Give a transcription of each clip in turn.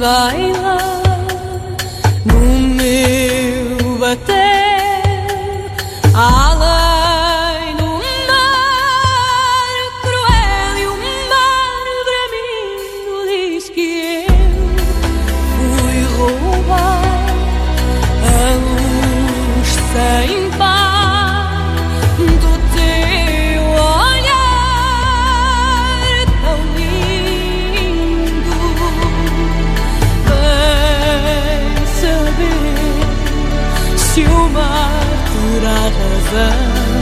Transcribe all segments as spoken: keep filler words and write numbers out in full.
bailar no meu bater, além do mar cruel e o mar bramindo diz que eu fui roubar a luz sem par do teu olhar tão lindo. Vem saber se o mar terá razão.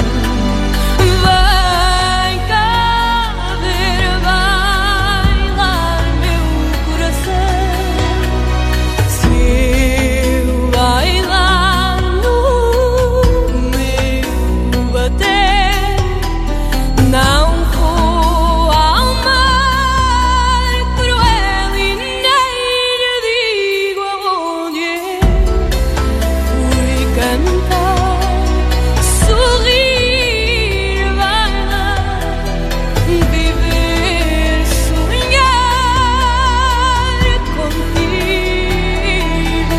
Vem cá ver bailar meu coração. Se eu bailar no meu bater, não vou ao mar cruel e nem lhe digo aonde eu fui cantar, sorrir, bailar, viver, sonhar contigo.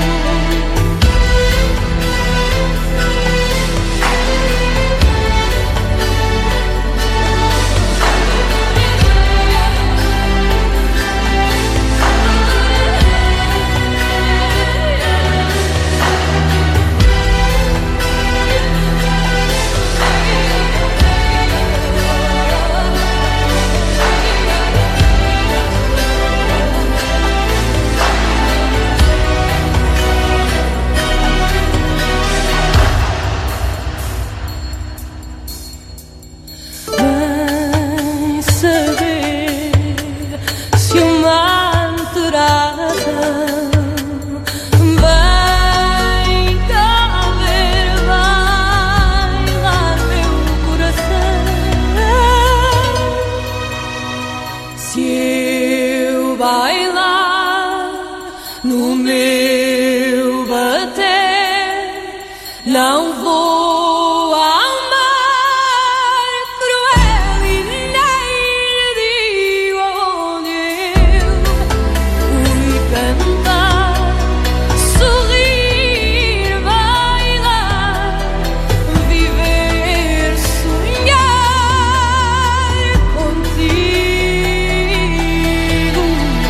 Vem saber se o mar terá razão. Vem cá ver bailar meu coração. Se eu bailar no meu bater, não vou ao mar cruel e nem lhe digo aonde eu fui cantar, sorrir, bailar, viver, sonhar contigo.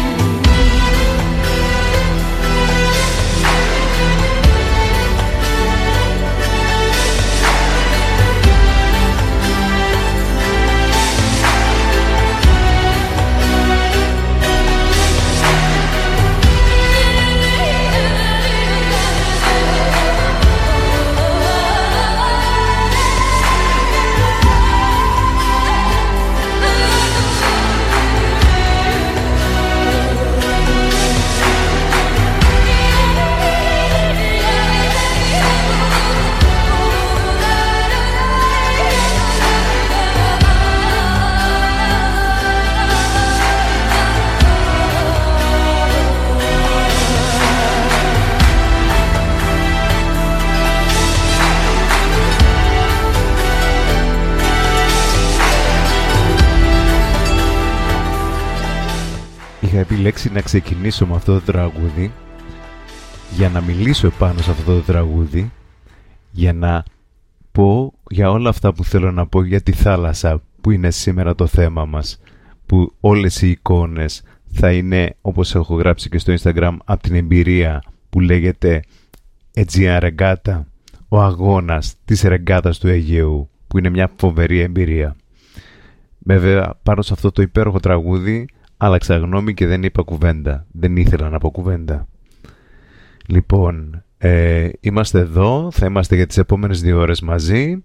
Είχα επιλέξει να ξεκινήσω με αυτό το τραγούδι για να μιλήσω επάνω σε αυτό το τραγούδι, για να πω για όλα αυτά που θέλω να πω για τη θάλασσα που είναι σήμερα το θέμα μας, που όλες οι εικόνες θα είναι, όπως έχω γράψει και στο Instagram, από την εμπειρία που λέγεται Aegean Regatta, ο αγώνας της ρεγκάτας του Αιγαίου, που είναι μια φοβερή εμπειρία. Βέβαια, πάνω σε αυτό το υπέροχο τραγούδι άλλαξα γνώμη και δεν είπα κουβέντα. Δεν ήθελα να πω κουβέντα. Λοιπόν, ε, είμαστε εδώ, θα είμαστε για τις επόμενες δύο ώρες μαζί.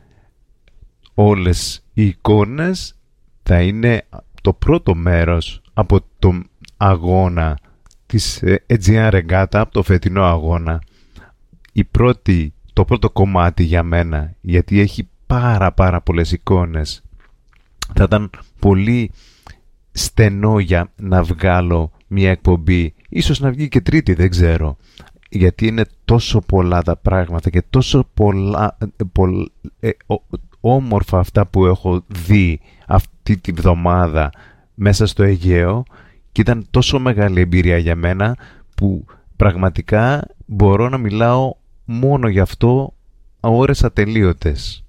Όλες οι εικόνες θα είναι το πρώτο μέρος από το αγώνα της Aegean Regatta, από το φετινό αγώνα. Η πρώτη, το πρώτο κομμάτι για μένα, γιατί έχει πάρα πάρα πολλές εικόνες. Θα ήταν πολύ στενό για να βγάλω μια εκπομπή, ίσως να βγει και τρίτη, δεν ξέρω, γιατί είναι τόσο πολλά τα πράγματα και τόσο πολλά, πολλ, ε, ό, όμορφα αυτά που έχω δει αυτή τη βδομάδα μέσα στο Αιγαίο, Και ήταν τόσο μεγάλη εμπειρία για μένα που πραγματικά μπορώ να μιλάω μόνο γι' αυτό ώρες ατελείωτες.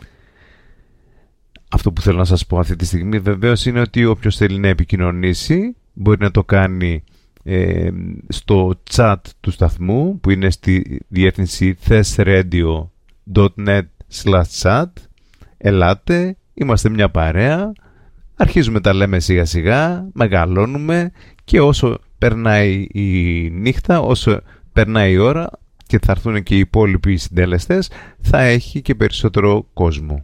Αυτό που θέλω να σας πω αυτή τη στιγμή βεβαίως είναι ότι όποιος θέλει να επικοινωνήσει μπορεί να το κάνει ε, στο chat του σταθμού που είναι στη διεύθυνση thesradio dot net slash chat. Ελάτε, είμαστε μια παρέα, αρχίζουμε τα λέμε σιγά σιγά, μεγαλώνουμε και όσο περνάει η νύχτα, όσο περνάει η ώρα και θα έρθουν και οι υπόλοιποι συντελεστές, θα έχει και περισσότερο κόσμο.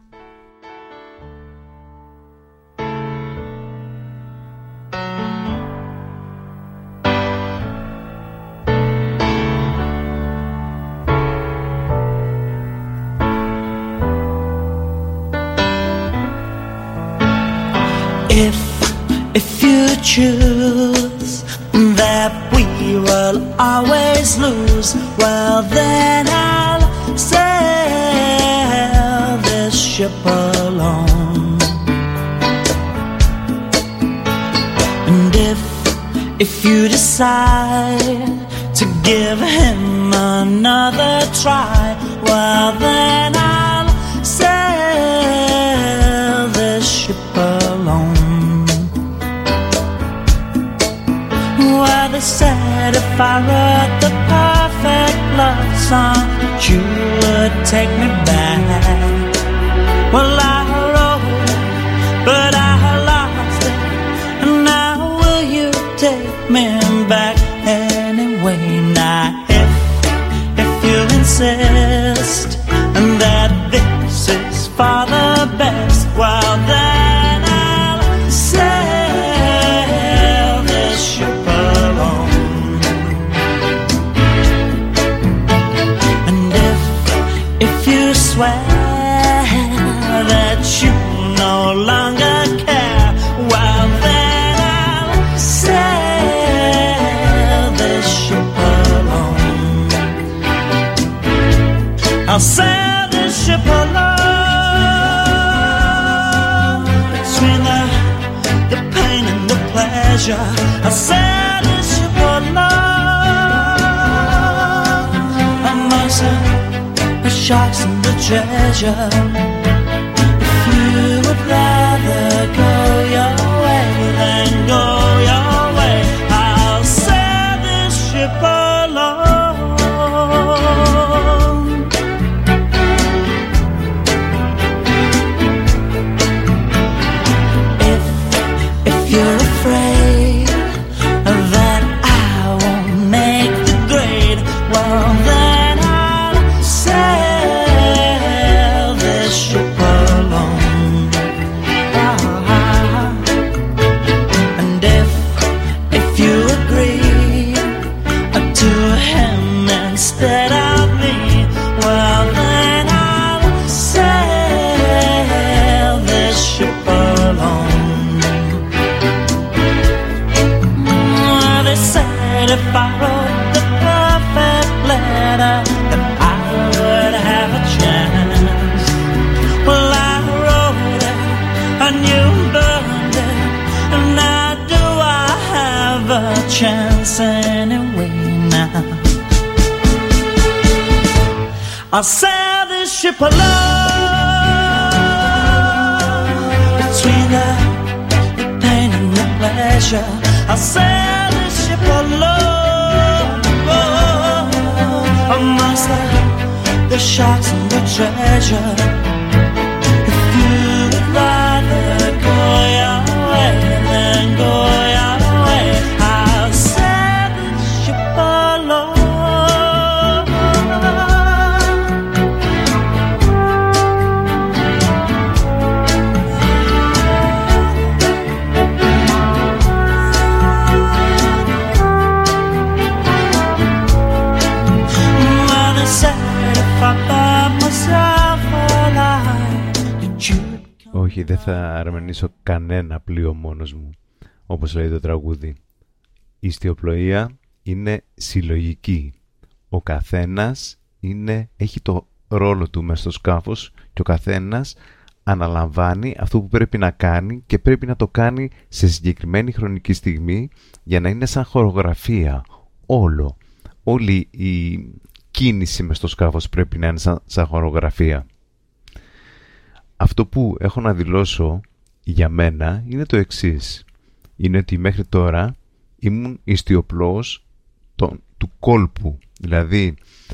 If, if you choose that we will always lose, well then I'll sail this ship alone. And if, if you decide to give him another try, well then I'll sail this ship alone. Well, they said if I wrote the perfect love song, you would take me back. Well, I wrote it, but I lost it, and now will you take me back anyway? Now, if, if you insist that this is for the best, well then I'll sail this ship alone. And if, if you swear that you no longer care, well then I'll sail this ship alone. I'll sail this ship alone, between the, the pain and the pleasure. I'll sail this ship alone, amongst the, the sharks and the treasure. If you would rather go your way, then go your way. I'll sail this ship alone. If, if you're afraid that I won't make the grade, well then I'll sail this ship alone. Ah, and if, if you agree to him instead of me, well then I'll sail this ship alone. Mm, They said if I wrote the perfect letter that I would have a chance. Well, I wrote it and you burned it, and now do I have a chance anyway now? I'll sail this ship alone, between the, the pain and the pleasure. I'll sail this ship alone, oh, amongst the, the sharks and the treasure. If you would rather go your way, then go your way. I'll sail this ship alone. Well, they said if I thought myself alive, that you'd come. Όχι, δεν θα αρμενήσω κανένα πλοίο μόνος μου, όπως λέει το τραγούδι. Η ιστιοπλοεία είναι συλλογική. Ο καθένας είναι, έχει το ρόλο του μες στο σκάφος και ο καθένας αναλαμβάνει αυτό που πρέπει να κάνει και πρέπει να το κάνει σε συγκεκριμένη χρονική στιγμή για να είναι σαν χορογραφία. Όλο, όλη η κίνηση μες στο σκάφος πρέπει να είναι σαν, σαν χορογραφία. Αυτό που έχω να δηλώσω για μένα είναι το εξής. Είναι ότι μέχρι τώρα ήμουν ιστιοπλώος του κόλπου. Δηλαδή,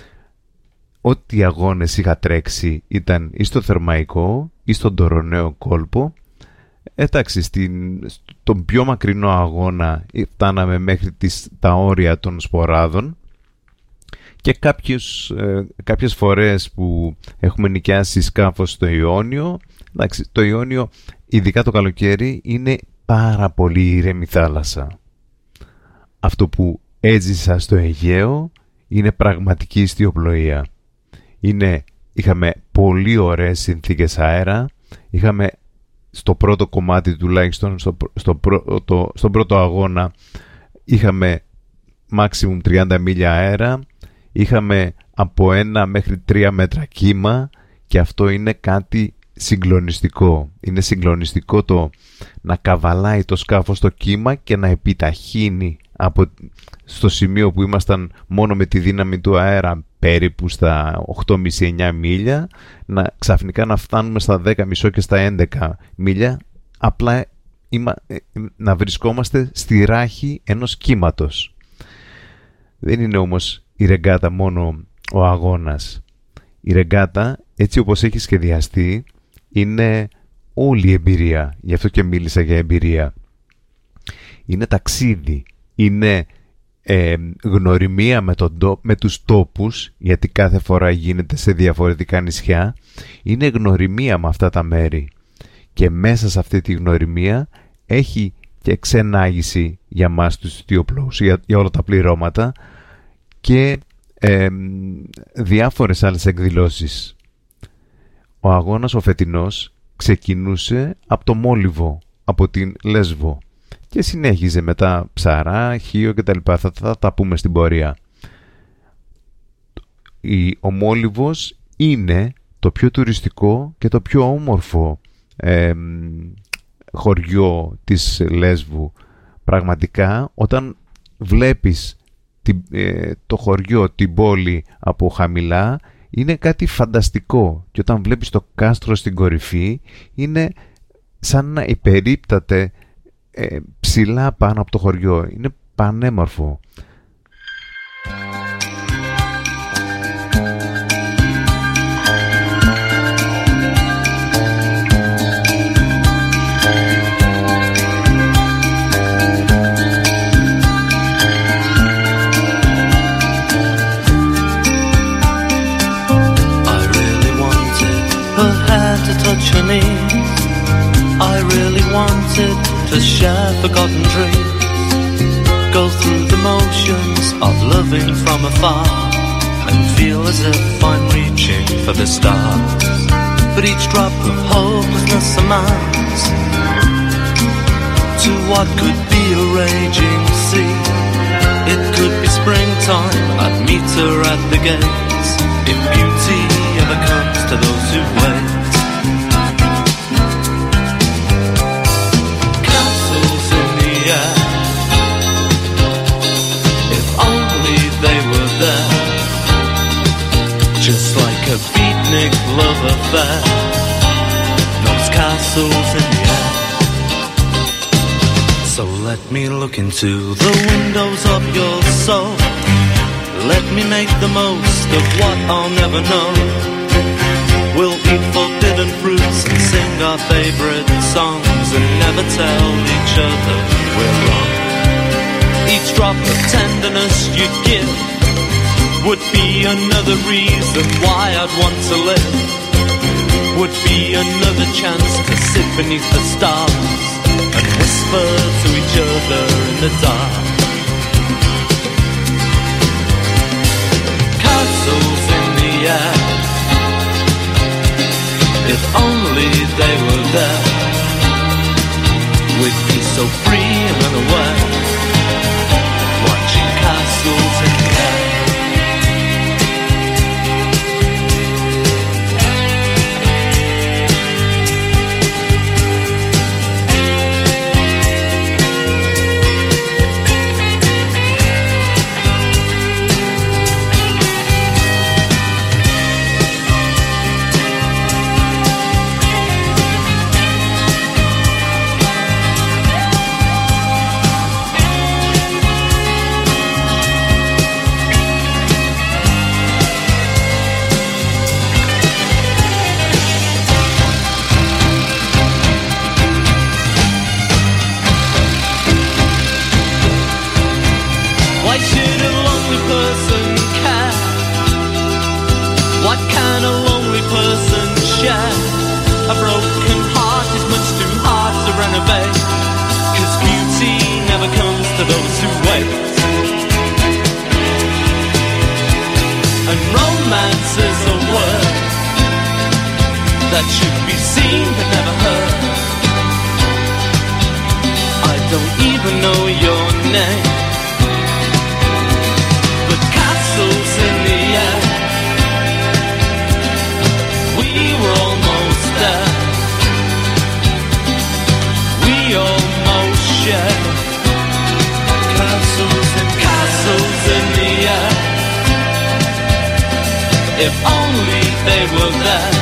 ό,τι αγώνες είχα τρέξει ήταν ή στο Θερμαϊκό ή στον Τωροναίο κόλπο. Εντάξει, στην, στον πιο μακρινό αγώνα φτάναμε μέχρι τις, τα όρια των Σποράδων και κάποιες, ε, κάποιες φορές που έχουμε νοικιάσει σκάφος στο Ιόνιο. Εντάξει, το Ιόνιο, ειδικά το καλοκαίρι, είναι πάρα πολύ ήρεμη θάλασσα. Αυτό που έζησα στο Αιγαίο είναι πραγματική ιστιοπλοεία. Είναι, είχαμε πολύ ωραίες συνθήκες αέρα, είχαμε στο πρώτο κομμάτι τουλάχιστον, στο, στο, πρώτο, στον πρώτο αγώνα είχαμε maximum τριάντα μίλια αέρα, είχαμε από ένα μέχρι τρία μέτρα κύμα και αυτό είναι κάτι συγκλονιστικό. Είναι συγκλονιστικό το να καβαλάει το σκάφος στο κύμα και να επιταχύνει από στο σημείο που ήμασταν μόνο με τη δύναμη του αέρα περίπου στα οκτώ κόμμα πέντε με εννιά μίλια, να ξαφνικά να φτάνουμε στα δέκα κόμμα πέντε και στα έντεκα μίλια, απλά είμα, να βρισκόμαστε στη ράχη ενός κύματος. Δεν είναι όμως η ρεγκάτα μόνο ο αγώνας. Η ρεγκάτα, έτσι όπως έχει σχεδιαστεί, είναι όλη η εμπειρία. Γι' αυτό και μίλησα για εμπειρία. Είναι ταξίδι, είναι ε, γνωριμία με, τον, με τους τόπους, γιατί κάθε φορά γίνεται σε διαφορετικά νησιά. Είναι γνωριμία με αυτά τα μέρη και μέσα σε αυτή τη γνωριμία έχει και ξενάγηση για μας τους ιστιοπλώους, για, για όλα τα πληρώματα και ε, διάφορες άλλες εκδηλώσεις. Ο αγώνας ο φετινός ξεκινούσε από το Μόλιβο, από την Λέσβο και συνέχιζε μετά Ψαρά, Χίο και τα λοιπά. Θα, θα τα πούμε στην πορεία. Η, ο Μόλιβος είναι το πιο τουριστικό και το πιο όμορφο ε, χωριό της Λέσβου. Πραγματικά όταν βλέπεις την, ε, το χωριό, την πόλη από χαμηλά, είναι κάτι φανταστικό, και όταν βλέπεις το κάστρο στην κορυφή είναι σαν να υπερίπταται ε, ψηλά πάνω από το χωριό. Είναι πανέμορφο. Touch her knees. I really wanted to share forgotten dreams, go through the motions of loving from afar, and feel as if I'm reaching for the stars. But each drop of hopelessness amounts to what could be a raging sea. It could be springtime, I'd meet her at the gates, if beauty ever comes to those who wait. If only they were there, just like a beatnik love affair, those castles in the air. So let me look into the windows of your soul, let me make the most of what I'll never know. We'll eat forbidden fruits and sing our favorite songs, and never tell each other we're wrong. Each drop of tenderness you give would be another reason why I'd want to live, would be another chance to sit beneath the stars and whisper to each other in the dark. Castles in the air, if only they were there, we'd be so free and unaware, watching castles in the air. A broken heart is much too hard to renovate, 'cause beauty never comes to those who wait. And romance is a word that should be seen but never heard. I don't even know your name, but castles in the air. We were almost there. We almost shared castles and castles in the air. If only they were there,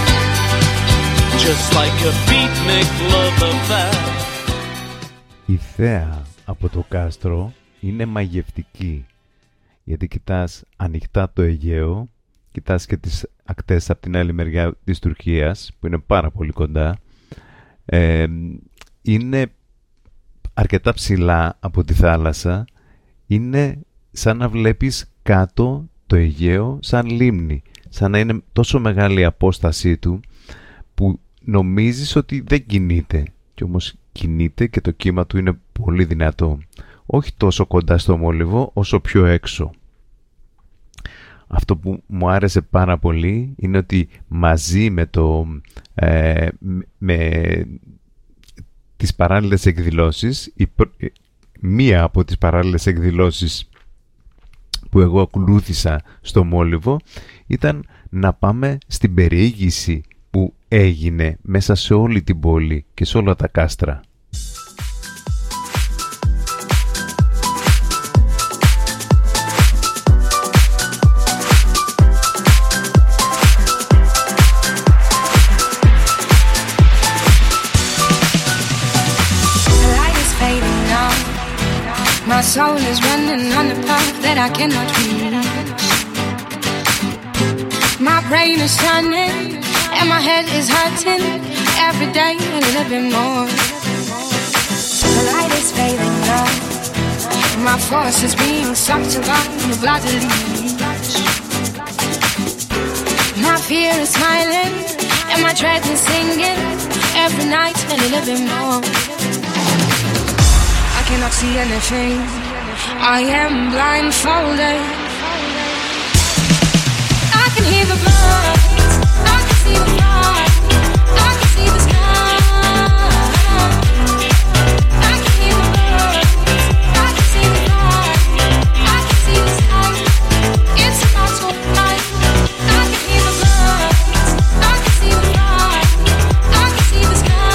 just like a beatnik love affair. Η θέα από το κάστρο είναι μαγευτική, γιατί κοιτάς ανοιχτά το Αιγαίο, κοιτάς και τις ακτές από την άλλη μεριά της Τουρκίας, που είναι πάρα πολύ κοντά. Ε, είναι αρκετά ψηλά από τη θάλασσα, είναι σαν να βλέπεις κάτω το Αιγαίο σαν λίμνη, σαν να είναι τόσο μεγάλη η απόστασή του που νομίζεις ότι δεν κινείται, και όμως κινείται και το κύμα του είναι πολύ δυνατό, όχι τόσο κοντά στο μόλιβο όσο πιο έξω. Αυτό που μου άρεσε πάρα πολύ είναι ότι μαζί με, το, ε, με τις παράλληλες εκδηλώσεις, η, μία από τις παράλληλες εκδηλώσεις που εγώ ακολούθησα στο μόλιβο ήταν να πάμε στην περιήγηση που έγινε μέσα σε όλη την πόλη και σε όλα τα κάστρα. My soul is running on a path that I cannot reach. My brain is turning and my head is hurting every day a little bit more. The light is fading now. My force is being sucked around the bloody leech. My fear is smiling and my dread is singing every night a little bit more. I cannot see anything, I am blindfolded. I can hear the birds, I can see the fire, I can see the sky. I can hear the birds, I can see the fire, I can see the sky. It's about to night. I can hear the birds, I can see the fire, I can see the sky.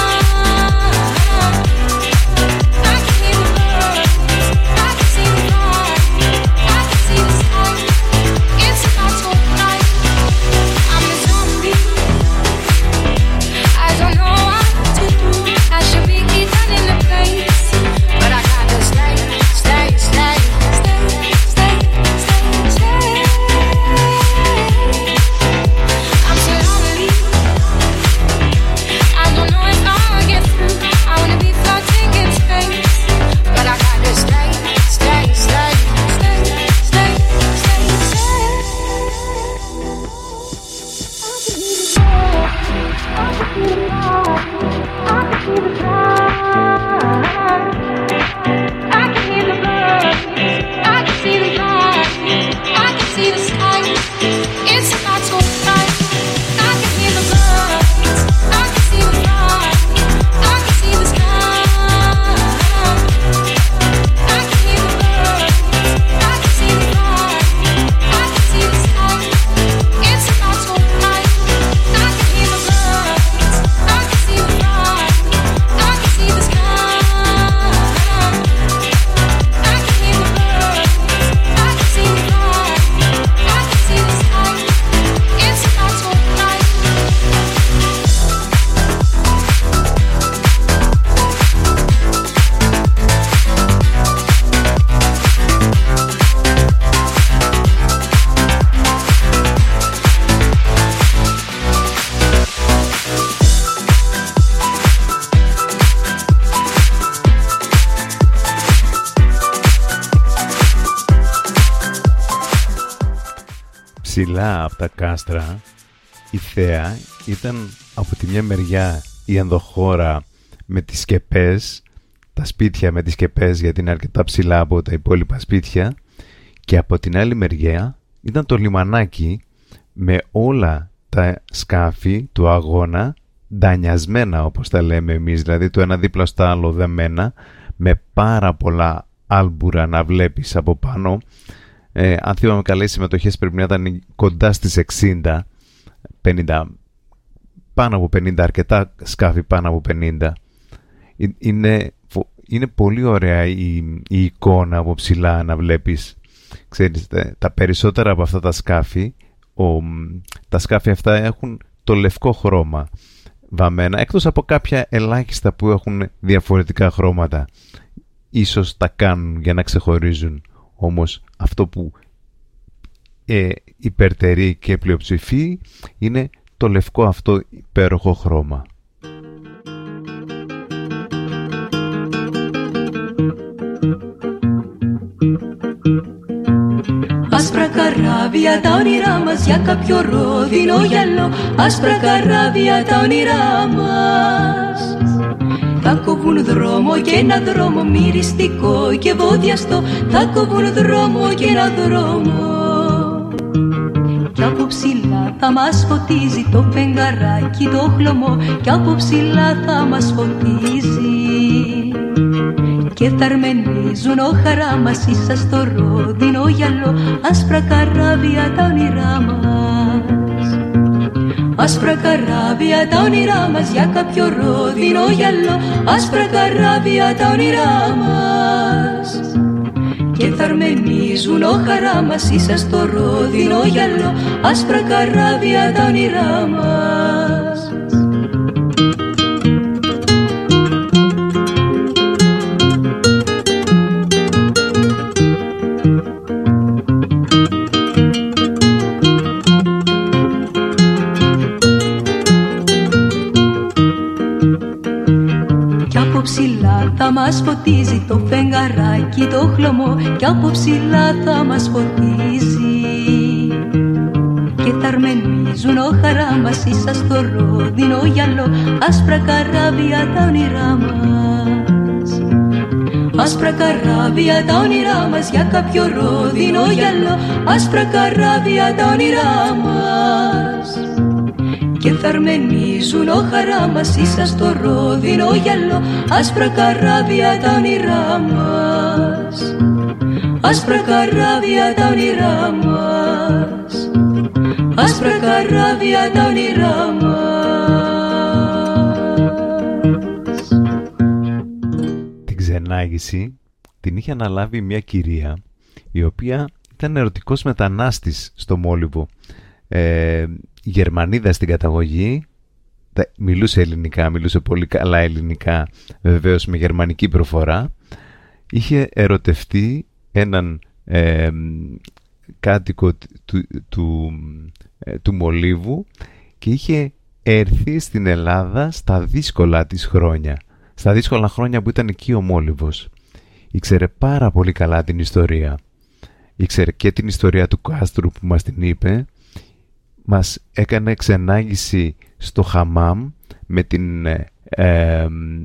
Ψηλά από τα κάστρα η θέα ήταν από τη μια μεριά η ενδοχώρα με τις σκεπές, τα σπίτια με τις σκεπές γιατί είναι αρκετά ψηλά από τα υπόλοιπα σπίτια, και από την άλλη μεριά ήταν το λιμανάκι με όλα τα σκάφη του αγώνα ντανιασμένα, όπως τα λέμε εμείς, δηλαδή το ένα δίπλα στο άλλο δεμένα, με πάρα πολλά άλμπουρα να βλέπεις από πάνω. Ε, αν θυμάμαι καλά, οι συμμετοχές πρέπει να ήταν κοντά στις εξήντα, πενήντα, πάνω από πενήντα, αρκετά σκάφη πάνω από πενήντα. Είναι, είναι πολύ ωραία η, η εικόνα από ψηλά να βλέπεις. Ξέρεις, τα περισσότερα από αυτά τα σκάφη, ο, τα σκάφη αυτά έχουν το λευκό χρώμα βαμμένα, εκτός από κάποια ελάχιστα που έχουν διαφορετικά χρώματα. Ίσως τα κάνουν για να ξεχωρίζουν, όμως αυτό που ε, υπερτερεί και πλειοψηφεί είναι το λευκό αυτό υπέροχο χρώμα. Άσπρα καράβια τα όνειρά μας για κάποιο ρόδινο γυαλό. Άσπρα καράβια τα όνειρά μας. Θα κόβουν δρόμο και ένα δρόμο μυριστικό και βόδιαστο. Θα κόβουν δρόμο και ένα δρόμο. Κι από ψηλά θα μας φωτίζει το φεγγαράκι το χλωμό. Κι από ψηλά θα μας φωτίζει. Και θα αρμενίζουν ο χαρά μας ίσα στο ρόδινο γυαλό. Άσπρα καράβια τα όνειρά μας. Άσπρα καράβια τα όνειρά μας για κάποιο ρόδινο γυαλό. Άσπρα καράβια τα όνειρά μας. Και θα αρμενίζουν ο χαρά μας ίσα στο ρόδινο γυαλό. Άσπρα καράβια τα όνειρά μας. Ψηλά θα μας φωτίζει το φεγγαράκι το χλωμό. Κι από ψηλά θα μας φωτίζει. Και θα αρμενίζουν ο χαρά μας ίσα στο ρόδινο γυαλό. Άσπρα καράβια τα όνειρά μας. Άσπρα καράβια τα όνειρά μας για κάποιο ρόδινο γυαλό. Άσπρα καράβια τα όνειρά μας. Και θα αρμενίζουν ο χαρά μας ίσα στο ρόδινο γυαλό. Άσπρα καράβια τα όνειρά μας. Άσπρα καράβια τα όνειρά μας. Άσπρα καράβια τα όνειρά μας. Την ξενάγηση την είχε αναλάβει μια κυρία η οποία ήταν ερωτικός μετανάστης στο Μόλιβο. Ε, Γερμανίδα στην καταγωγή, μιλούσε ελληνικά, μιλούσε πολύ καλά ελληνικά, βεβαίως με γερμανική προφορά. Είχε ερωτευτεί έναν ε, κάτοικο του, του, ε, του Μολύβου και είχε έρθει στην Ελλάδα στα δύσκολα της χρόνια, στα δύσκολα χρόνια που ήταν εκεί ο Μόλιβος. Ήξερε πάρα πολύ καλά την ιστορία, ήξερε και την ιστορία του κάστρου που μας την είπε. Μας έκανε ξενάγηση στο χαμάμ με την ε, ε,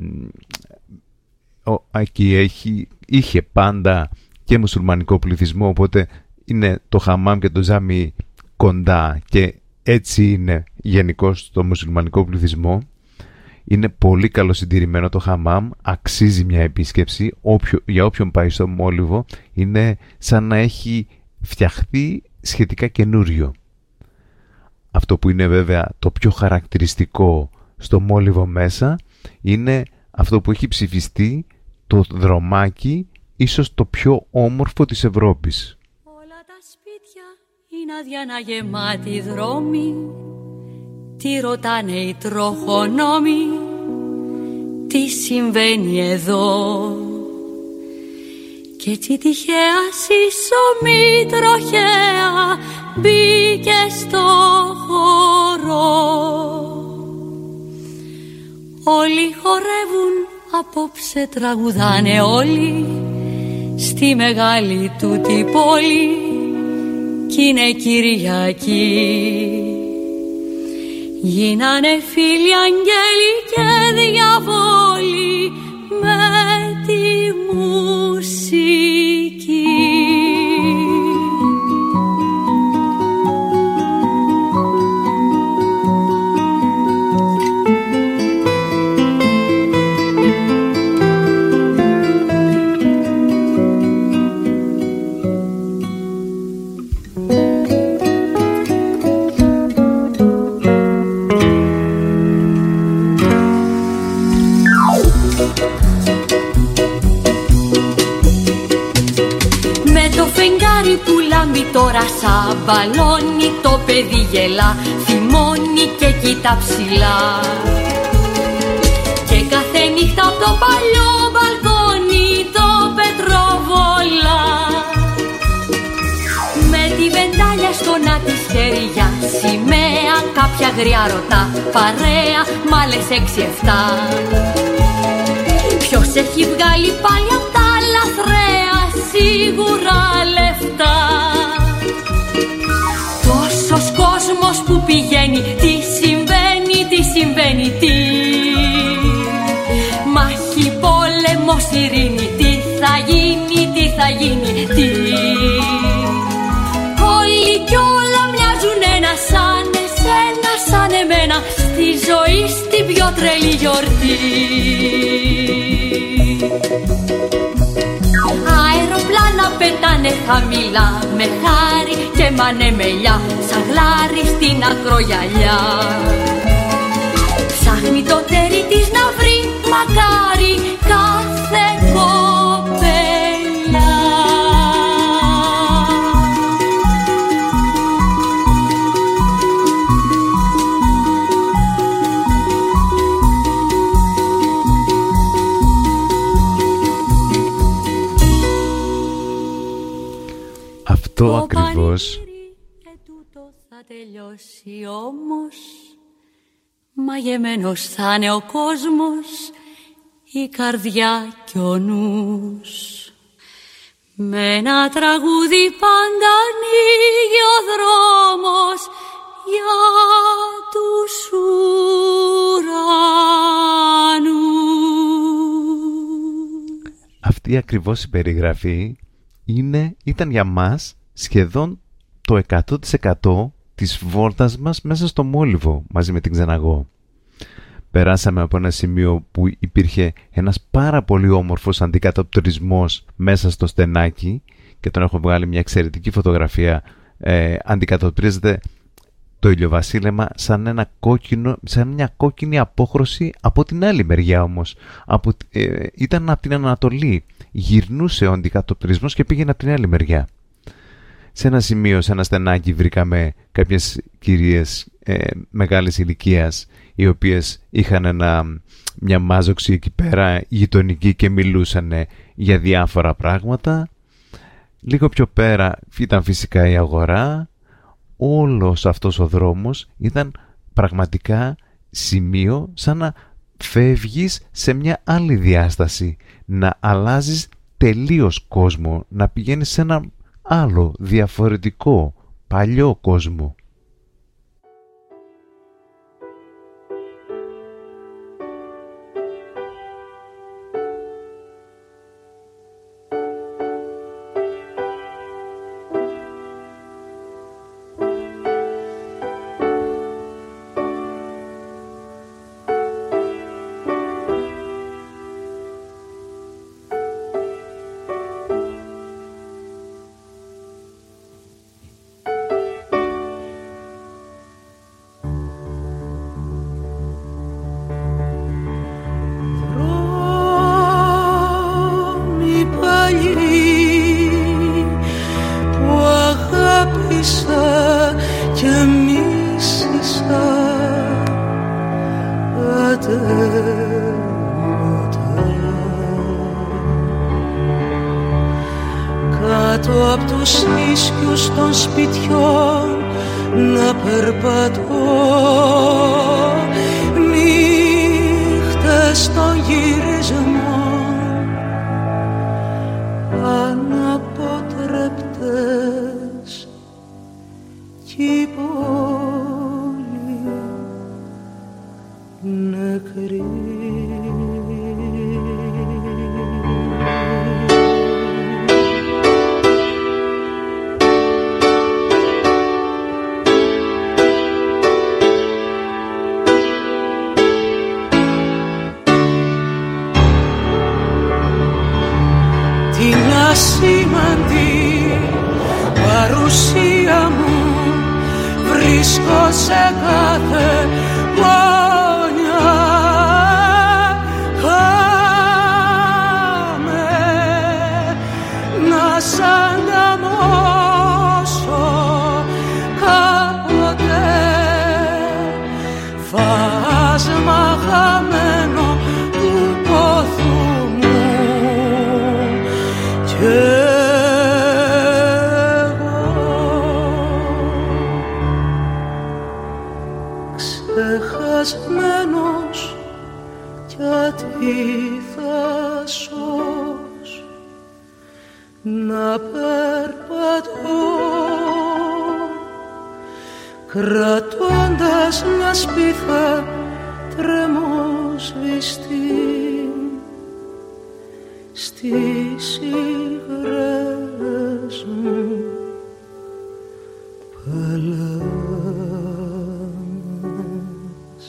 ο, εκεί έχει, είχε πάντα και μουσουλμανικό πληθυσμό, οπότε είναι το χαμάμ και το τζάμι κοντά και έτσι είναι γενικώς το μουσουλμανικό πληθυσμό. Είναι πολύ καλοσυντηρημένο το χαμάμ, αξίζει μια επίσκεψη. Όποιο, για όποιον πάει στο Μόλιβο είναι σαν να έχει φτιαχθεί σχετικά καινούριο. Αυτό που είναι βέβαια το πιο χαρακτηριστικό στο Μόλιβο μέσα είναι αυτό που έχει ψηφιστεί το δρομάκι, ίσως το πιο όμορφο της Ευρώπης. Όλα τα σπίτια είναι αδιανά γεμάτοι δρόμοι. Τι ρωτάνε οι τροχονόμοι, τι συμβαίνει εδώ. Κι έτσι τυχαία σύσσωμη τροχαία μπήκε στο χώρο. Όλοι χορεύουν, απόψε τραγουδάνε όλοι στη μεγάλη τούτη πόλη κι είναι Κυριακή. γίνανε φίλοι αγγέλοι και διαβόλοι με τη μουσική. Που λάμπει τώρα σαν μπαλόνι, το παιδί γελά, θυμώνει και κοίτα ψηλά. Και κάθε νύχτα από το παλιό μπαλκόνι το πετροβολά. Με τη βεντάλια στο να της χέρια σημαία, κάποια γριά ρωτά παρέα μ' άλλες έξι εφτά. Ποιος έχει βγάλει πάλι απ' τα λαθρέα σίγουρα λεφτά. Τόσος κόσμος που πηγαίνει, τι συμβαίνει, τι συμβαίνει, τι. Μάχη, πόλεμος, ειρήνη, τι θα γίνει, τι θα γίνει, τι. Όλοι κι όλα μοιάζουν ένα σαν εσένα, σαν εμένα, στη ζωή στην πιο τρελή γιορτή. Αεροπλάνα πετάνε χαμηλά με χάρη και μανεμελιά σαν γλάρι στην ακρογιαλιά. Ψάχνει το τέρι της να βρει μακάρι κάθε κοπέλα. Αυτό ακριβώς. Θα τελειώσει όμως, μαγεμένος θα είναι ο κόσμος, η καρδιά κι ο νους. Με ένα τραγούδι πάντα ανοίγει ο δρόμος για τους ουρανούς. Αυτή ακριβώς η περιγραφή είναι, ήταν για μας σχεδόν το εκατό τοις εκατό της βόλτας μας μέσα στο Μόλιβο μαζί με την Ξεναγώ. Περάσαμε από ένα σημείο που υπήρχε ένας πάρα πολύ όμορφος αντικατοπτρισμός μέσα στο στενάκι και τον έχω βγάλει μια εξαιρετική φωτογραφία. Ε, αντικατοπτρίζεται το ηλιοβασίλεμα σαν, ένα κόκκινο, σαν μια κόκκινη απόχρωση από την άλλη μεριά όμως. Από, ε, ήταν από την Ανατολή. Γυρνούσε ο αντικατοπτρισμός και πήγαινε από την άλλη μεριά. Σε ένα σημείο, σε ένα στενάκι, βρήκαμε κάποιες κυρίες ε, μεγάλης ηλικίας, οι οποίες είχαν ένα, μια μάζοξη εκεί πέρα γειτονική και μιλούσαν για διάφορα πράγματα. Λίγο πιο πέρα ήταν φυσικά η αγορά. Όλος αυτός ο δρόμος ήταν πραγματικά σημείο σαν να φεύγεις σε μια άλλη διάσταση, να αλλάζεις τελείως κόσμο, να πηγαίνεις σε ένα άλλο, διαφορετικό, παλιό κόσμο. Κάτω απ' τους ίσκιους των σπιτιών να περπατώ, νύχτες των γυρισμών αναποτρεπτές κι η πόλη ασήμαντη παρουσία μου βρίσκω σε κάθε γωνιά. Χάμε να σ' ανταμώσω κάποτε, φάσμα χαμένο του πόθου μου και εγώ ξεχασμένος κι ατίθασος να περπατώ κρατώντας μια σπίθα τρεμόσβηστη στις υγρές μου παλάμες.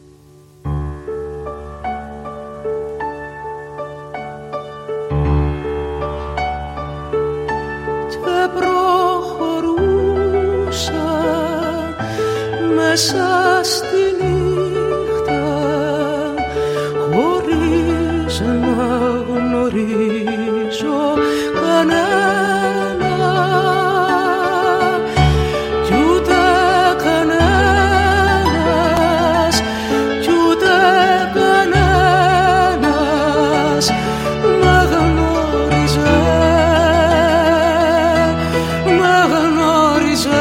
Και προχωρούσα μέσα στη νύχτα χωρίς να γνωρίζω κανένα κι ούτε κανένας κι ούτε κανένας με γνώριζε, με γνώριζε.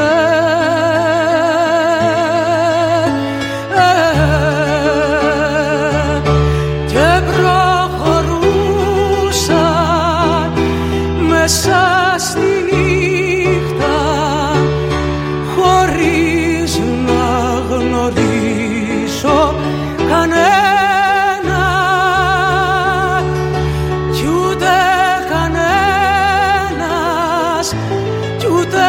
Μέσα στη νύχτα χωρίς να γνωρίζω κανένα κι ούτε κανένας κι ούτε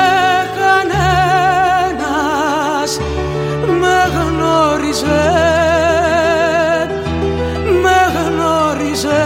κανένας με γνώριζε, με γνώριζε.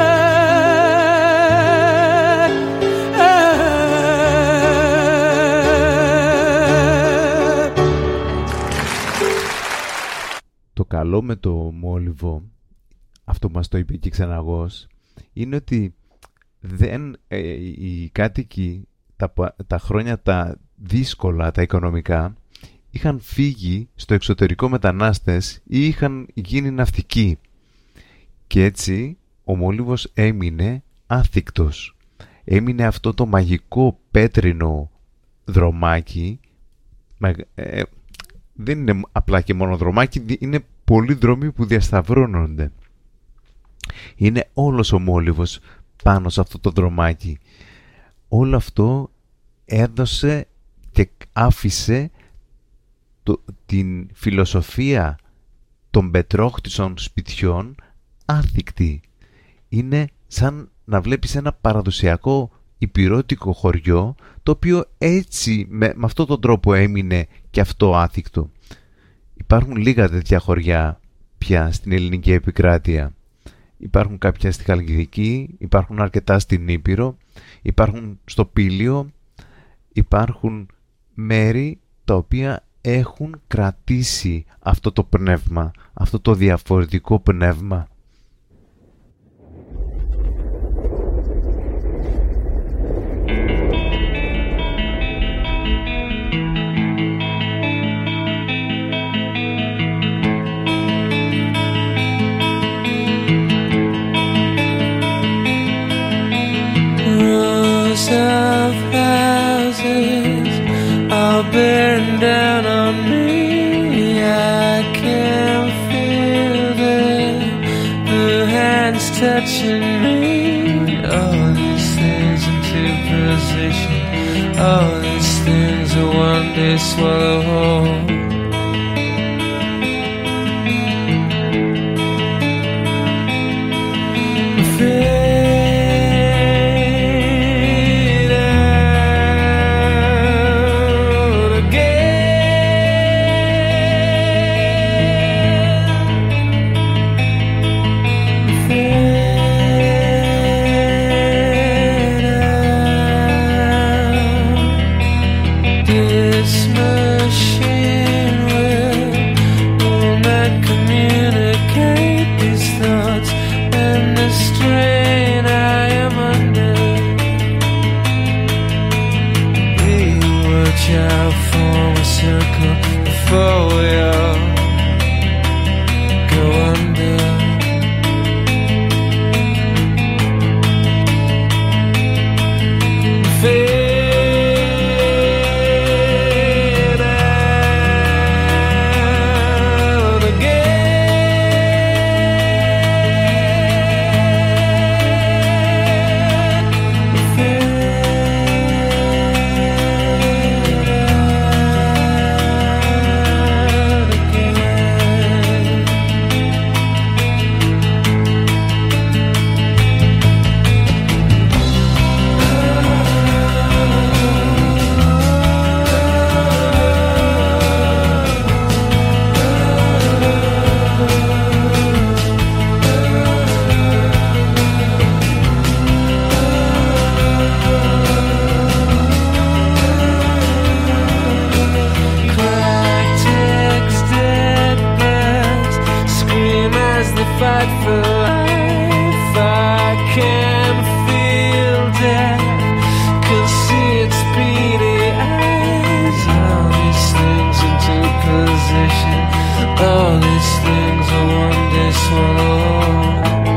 Το καλό με το μόλιβο, αυτό μας το είπε και Ξαναγός, είναι ότι δεν, ε, οι κάτοικοι τα, τα χρόνια τα δύσκολα, τα οικονομικά, είχαν φύγει στο εξωτερικό μετανάστες ή είχαν γίνει ναυτικοί. Και έτσι ο μόλιβος έμεινε άθικτος. Έμεινε αυτό το μαγικό πέτρινο δρομάκι, ε, δεν είναι απλά και μόνο δρομάκι, είναι πολλοί δρόμοι που διασταυρώνονται. Είναι όλος ο μόλιβος πάνω σε αυτό το δρομάκι. Όλο αυτό έδωσε και άφησε το, την φιλοσοφία των πετρόχτισων σπιτιών άθικτη. Είναι σαν να βλέπεις ένα παραδοσιακό υπηρώτικο χωριό, το οποίο έτσι με, με αυτόν τον τρόπο έμεινε και αυτό άθικτο. Υπάρχουν λίγα τέτοια χωριά πια στην ελληνική επικράτεια. Υπάρχουν κάποια στη Χαλκιδική, υπάρχουν αρκετά στην Ήπειρο, υπάρχουν στο Πήλιο, υπάρχουν μέρη τα οποία έχουν κρατήσει αυτό το πνεύμα, αυτό το διαφορετικό πνεύμα. Of houses all burn down on me. I can feel them, the hands touching me. All these things into position, all these things will one day swallow whole. Fade out. All these things I one day swallow.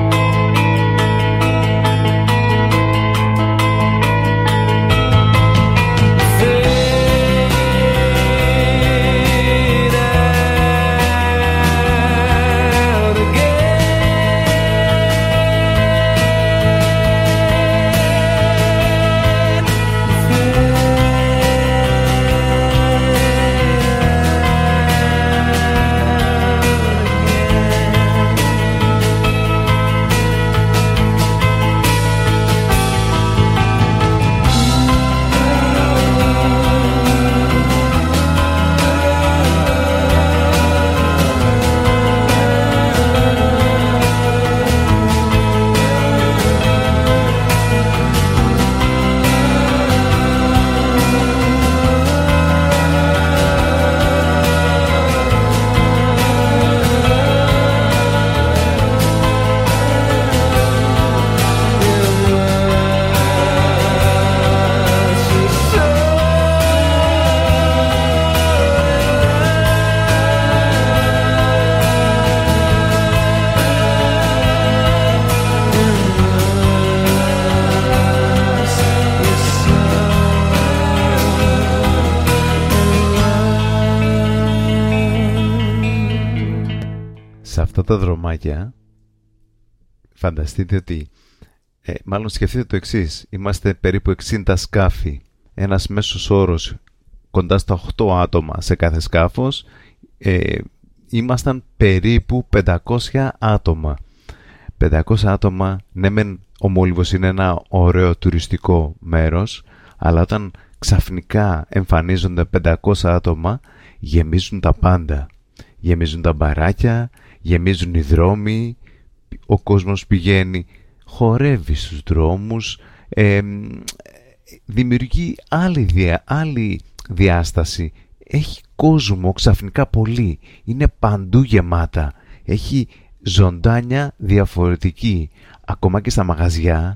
Τα δρομάκια, φανταστείτε ότι ε, μάλλον σκεφτείτε το εξής: είμαστε περίπου εξήντα σκάφη, ένας μέσος όρος κοντά στα οκτώ άτομα σε κάθε σκάφος, ε, ήμασταν περίπου πεντακόσια άτομα. πεντακόσια άτομα, ναι μεν ο Μόλιβος είναι ένα ωραίο τουριστικό μέρος, αλλά όταν ξαφνικά εμφανίζονται πεντακόσια άτομα, γεμίζουν τα πάντα. Γεμίζουν τα μπαράκια, γεμίζουν οι δρόμοι, ο κόσμος πηγαίνει, χορεύει στους δρόμους, ε, δημιουργεί άλλη, δια, άλλη διάσταση. Έχει κόσμο ξαφνικά πολύ, είναι παντού γεμάτα, έχει ζωντάνια διαφορετική. Ακόμα και στα μαγαζιά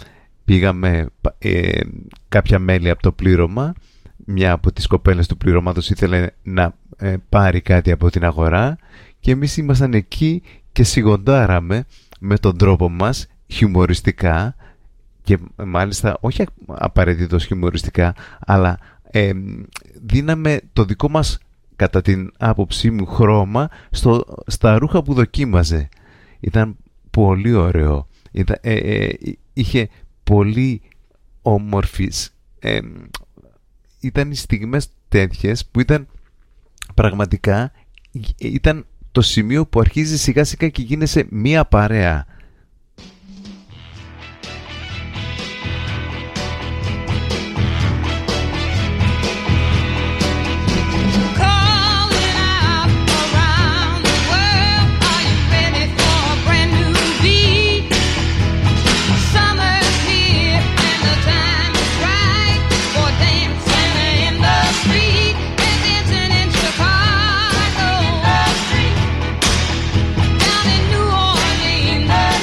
πήγαμε ε, κάποια μέλη από το πλήρωμα, μια από τις κοπέλες του πληρώματος ήθελε να ε, πάρει κάτι από την αγορά και εμείς ήμασταν εκεί και σιγοντάραμε με τον τρόπο μας χιουμοριστικά και μάλιστα όχι απαραίτητος χιουμοριστικά, αλλά ε, δίναμε το δικό μας, κατά την άποψή μου, χρώμα στο, στα ρούχα που δοκίμαζε. Ήταν πολύ ωραίο. Ήταν, ε, ε, είχε πολύ όμορφης ε, ήταν οι στιγμές τέτοιες που ήταν πραγματικά, ήταν το σημείο που αρχίζει σιγά σιγά και γίνεσαι μία παρέα. Down in New Orleans.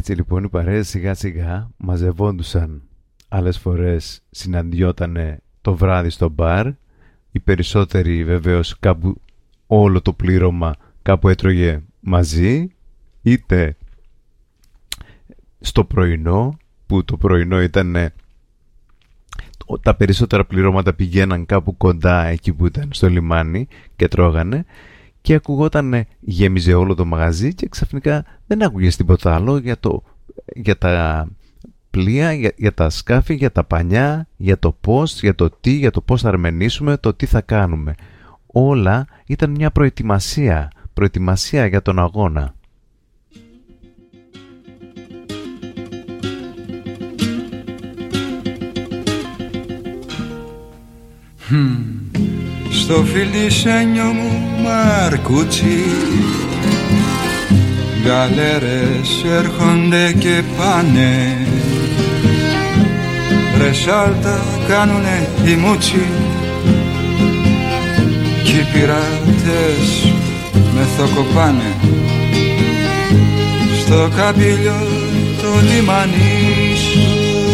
Έτσι λοιπόν οι παρέες σιγά σιγά μαζευόντουσαν. Άλλες φορές συναντιότανε το βράδυ στο μπαρ. Οι περισσότεροι βεβαίως κάπου όλο το πλήρωμα κάπου έτρωγε μαζί. Είτε στο πρωινό, που το πρωινό ήταν, τα περισσότερα πληρώματα πηγαίναν κάπου κοντά εκεί που ήταν στο λιμάνι και τρώγανε. Και ακουγόταν, γέμιζε όλο το μαγαζί και ξαφνικά δεν άκουγες τίποτα άλλο για, το, για τα πλοία, για, για τα σκάφη, για τα πανιά, για το πώς, για το τι, για το πώς θα αρμενίσουμε, το τι θα κάνουμε. Όλα ήταν μια προετοιμασία, προετοιμασία για τον αγώνα. Hmm. Στο φιλτισένιο μου μαρκούτσι γκαλέρες έρχονται και πάνε, ρε σάλτα κάνουνε οι μούτσι κι οι πειρατές μεθοκοπάνε στο καμπύλιο το λιμάνι σου.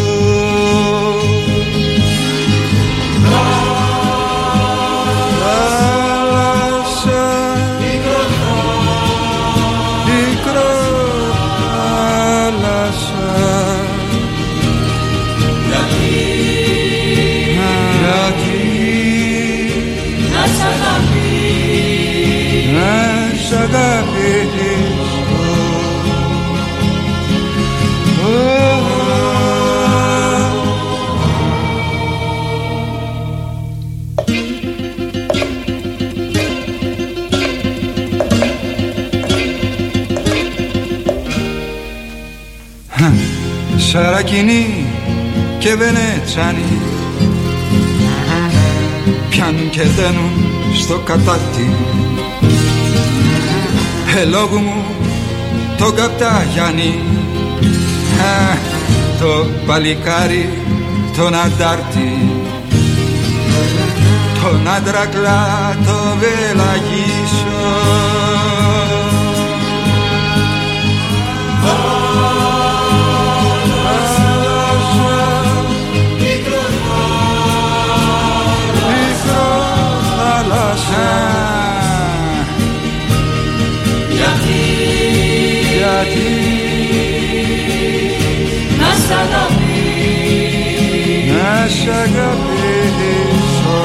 Σαρακινή και Βενετσάνη πιάνουν και δένουν στο κατάτι, ελόγου μου το Καπταγιάννη, το παλικάρι τον Αντάρτη, τον Αντρακλά το Βελαγίσο. Να σ' αγαπήσω, να σ' αγαπήσω.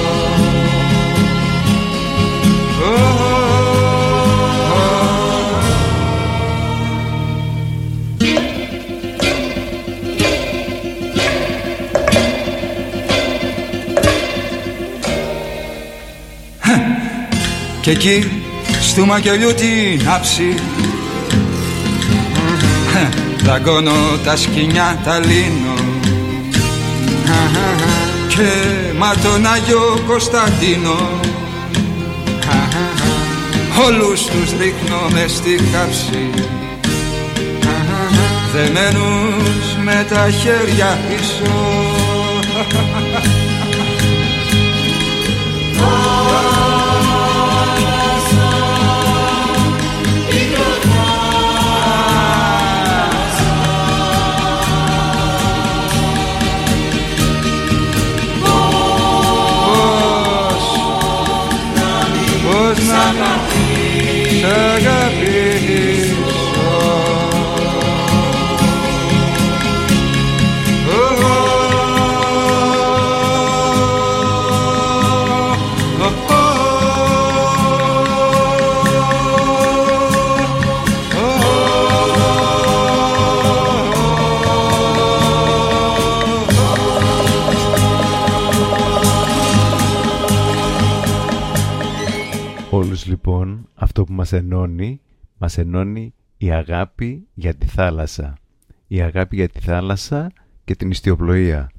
Και εκεί στου μακελιού την άψη δαγκώνω τα σκοινιά τα λύνω και μα τον Άγιο Κωνσταντίνο όλους τους ρίχνω μες στη κάψη, δεμένους με τα χέρια πίσω. Σ' αγαπήσω. Όλους λοιπόν αυτό που μας ενώνει, μας ενώνει η αγάπη για τη θάλασσα. Η αγάπη για τη θάλασσα και την ιστιοπλοεία.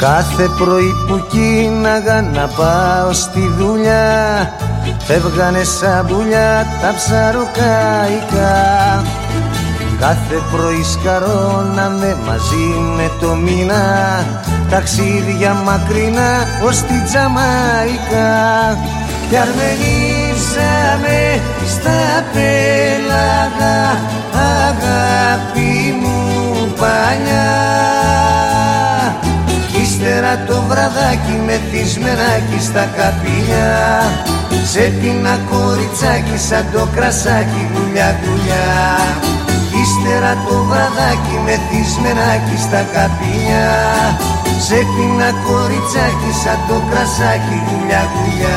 Κάθε πρωί που κίναγα να πάω στη δουλειά, φεύγανε σαν πουλιά τα ψαροκαϊκά. Κάθε πρωί σκαρώναμε μαζί με το μήνα, ταξίδια μακρινά ως τη Τζαμαϊκά. Κι αρμενίζαμε στα πέλαγα, αγάπη μου παλιά. Ύστερα το βραδάκι μεθυσμενάκι στα καπηλιά, σε πίνα κοριτσάκι σαν το κρασάκι γουλιά γουλιά. Ύστερα το βραδάκι μεθυσμενάκι στα καπηλιά, σε πίνα κοριτσάκι σαν το κρασάκι γουλιά γουλιά.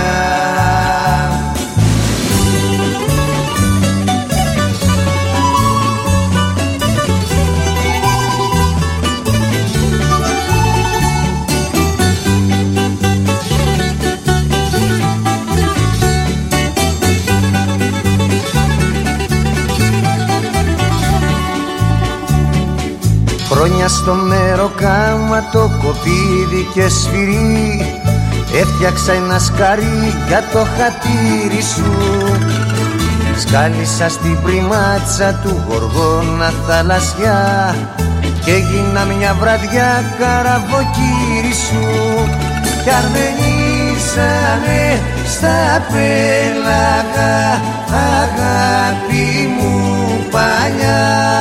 Χρόνια στο μεροκάμα το κοπίδι και σφυρί, έφτιαξα ένα σκαρί για το χατήρι σου. Σκάλισα στην πριμάτσα του γοργόνα θαλασσιά και έγινα μια βραδιά καραβοκύρι σου. Κι αρμενίζαμε στα πέλαγα, αγάπη μου παλιά.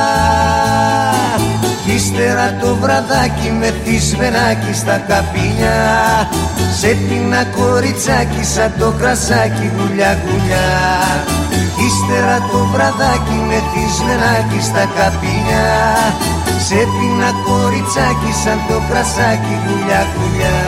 Ύστερα το βραδάκι μεθυσμενάκι στα καπηλιά, σε πίνα κοριτσάκι σαν το κρασάκι γουλιά γουλιά. Ύστερα το βραδάκι μεθυσμενάκι στα καπηλιά, σε πίνα κοριτσάκι σαν το κρασάκι γουλιά γουλιά.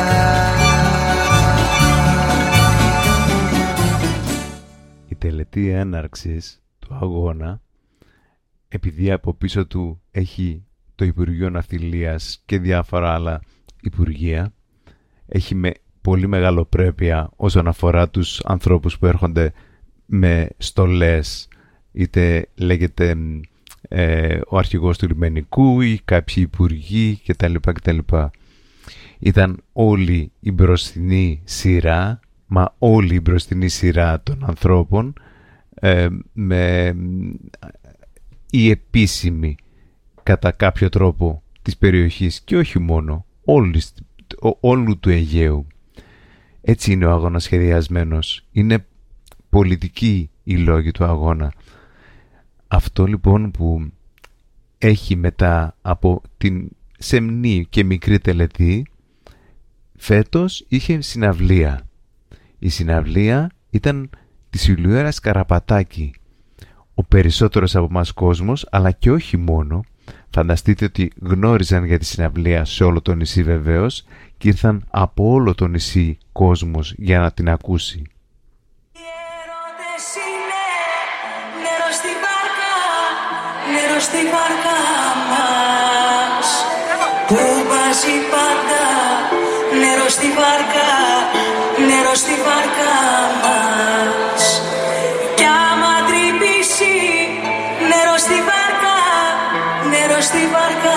Η τελετή έναρξης του αγώνα, επειδή από πίσω του έχει το Υπουργείο Ναυτιλίας και διάφορα άλλα υπουργεία, έχει με πολύ μεγαλοπρέπεια όσον αφορά τους ανθρώπους που έρχονται με στολές, είτε λέγεται ε, ο αρχηγός του λιμενικού ή κάποιοι υπουργοί κτλ. κτλ. Ήταν όλη η μπροστινή σειρά, μα όλη η μπροστινή σειρά των ανθρώπων ε, με η επίσημη κατά κάποιο τρόπο της περιοχής και όχι μόνο όλης, ό, όλου του Αιγαίου. Έτσι είναι ο αγώνας σχεδιασμένος. Είναι πολιτική η λόγη του αγώνα. Αυτό λοιπόν που έχει μετά από την σεμνή και μικρή τελετή, φέτος είχε συναυλία. Η συναυλία ήταν της Ηλιοέρας Καραπατάκη. Ο περισσότερος από μας κόσμος, αλλά και όχι μόνο, φανταστείτε ότι γνώριζαν για τη συναυλία σε όλο το νησί βεβαίως και ήρθαν από όλο το νησί κόσμος για να την ακούσει. Οι έρωτες είναι νερό στη βάρκα, νερό στη βάρκα μας, που βάζει πάντα νερό στη βάρκα, νερό στη βάρκα μας. Κι άμα τρυπήσει νερό στη βάρκα, νερό στη βάρκα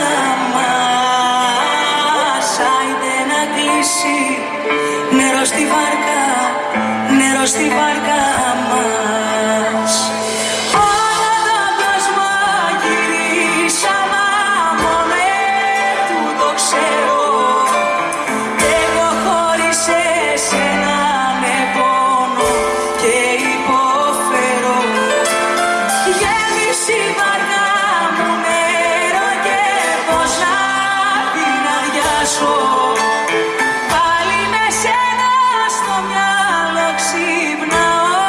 μας, άιντε να κλείσει νερό στη βάρκα, νερό στη βάρκα μας. Όλα τα πλάσμα γυρίσαμε μόνο του το ξέρω. Εγώ χωρίς εσένα με πόνο και υποφέρω. Γέμισε η βάρκα μου νερό και πώς να την αδειάσω. Πάλι με σένα στο μυαλό ξυπνάω.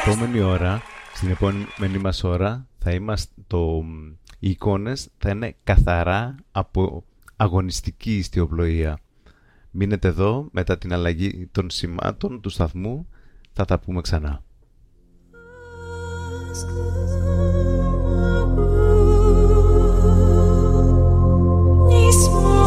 επόμενη ώρα, στην επόμενη μας ώρα, θα είμαστε, το, οι εικόνες θα είναι καθαρά από αγωνιστική ιστιοπλοεία. Μείνετε εδώ, μετά την αλλαγή των σημάτων του σταθμού θα τα πούμε ξανά.